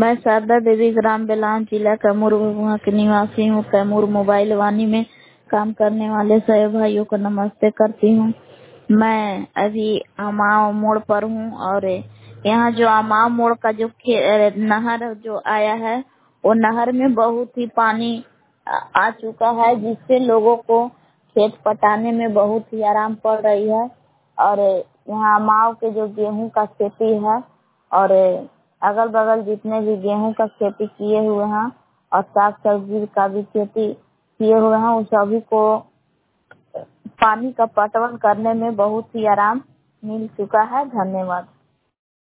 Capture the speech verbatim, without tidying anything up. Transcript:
मैं शारदा देवी ग्राम बेलान जिला कैमूर वहाँ की निवासी हूँ। कैमूर मोबाइल वाणी में काम करने वाले सभी भाइयों को नमस्ते करती हूँ। मैं अभी अमाव मोड़ पर हूँ और यहाँ जो अमाव मोड़ का जो खे- नहर जो आया है वो नहर में बहुत ही पानी आ आ चुका है, जिससे लोगों को खेत पटाने में बहुत ही आराम पड़ रही है। और यहाँ अमाव के जो गेहूं का खेती है और अगल बगल जितने भी गेहूं का खेती किए हुए हैं और साग सब्जी का भी खेती किए हुए हैं, उन सभी को पानी का पटवन करने में बहुत ही आराम मिल चुका है। धन्यवाद।